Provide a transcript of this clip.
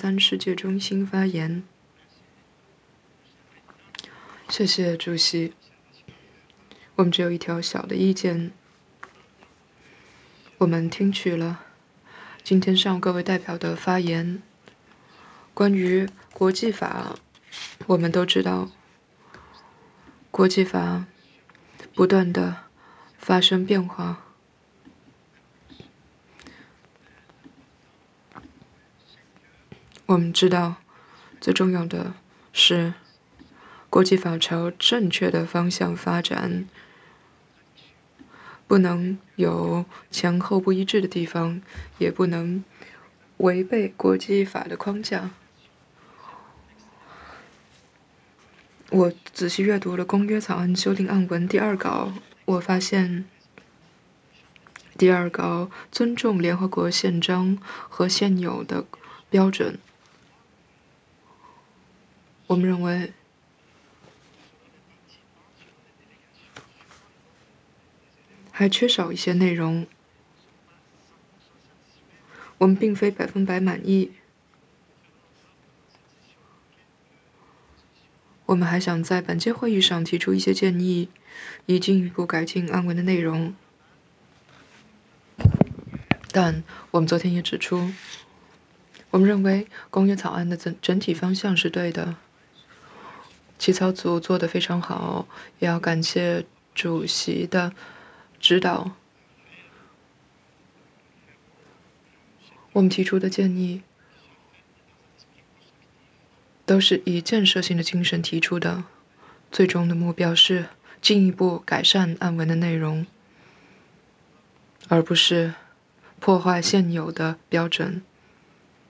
三世界中心发言。谢谢主席。我们只有一条小的意见。我们听取了今天上午各位代表的发言。关于国际法，我们都知道，国际法不断的发生变化。我们知道，最重要的是国际法朝正确的方向发展，不能有前后不一致的地方，也不能违背国际法的框架。我仔细阅读了公约草案修订案文第二稿，我发现第二稿尊重联合国宪章和现有的标准。我们认为还缺少一些内容，我们并非100%满意。我们还想在本届会议上提出一些建议，以进一步改进案文的内容。但我们昨天也指出，我们认为公约草案的整体方向是对的，起草组做得非常好，也要感谢主席的指导。我们提出的建议都是以建设性的精神提出的，最终的目标是进一步改善案文的内容，而不是破坏现有的标准。